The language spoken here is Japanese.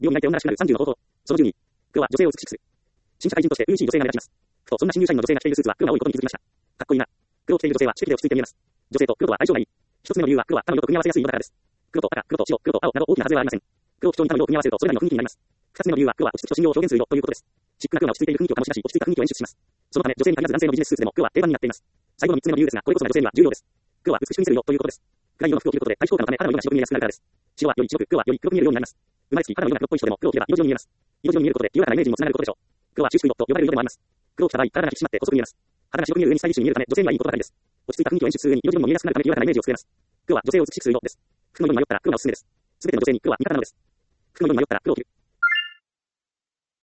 美容に泣いて女らしくなる30の方法。その12。黒は女性を美しくする。新社会人として初々しい女性が目立ちます。ふと、そんな新入社員の女性が着ているスーツは黒が多いことに気づきました。かっこいいな。黒を着ている女性は主義で落ち着いて見えます。女性と黒とは相性がいい。一つ目の理由は黒は他の色と組み合わせやすい色だからです。黒と赤、黒と白、黒と青など大きな外れはありません。黒を基調に他の色を組み合わせるとそれなりの雰囲気になります。二つ目の理由は黒は落ち着きと信用を表現する色ということです。シックな黒が落ち着いている雰囲気を醸し出し、落ち着いた雰囲気を演出します。そのため、女性に限らず男性のビジネススーツでも黒は定番になっています。最後の三つ目の理由ですが、これこそが女性には重要です。黒は美しく見せる色ということです。暗い色の服を着ることで対比効果のため肌の色が白く見えやすくなるからです。白はより白く、黒はより黒く見えるようになります。生まれつき肌の色が黒っぽい人でも黒を着れば色白に見えます。色白に見えることで清らかなイメージにもつながることでしょう。黒は収縮色と呼ばれる色でもあります。黒を着た場合、体が引き締まって細く見えます。肌が白く見える上にスタイリッシュに見えるため、女性にはいいことばかりです。落ち着いた雰囲気を演出する上に色白にも見えやすくなるため清らかなイメージを作れます。黒は女性を美しくする色です。服の色に迷ったら黒がおすすめです。すべての女性に黒は味方なのです。服の色に迷ったら黒を着る。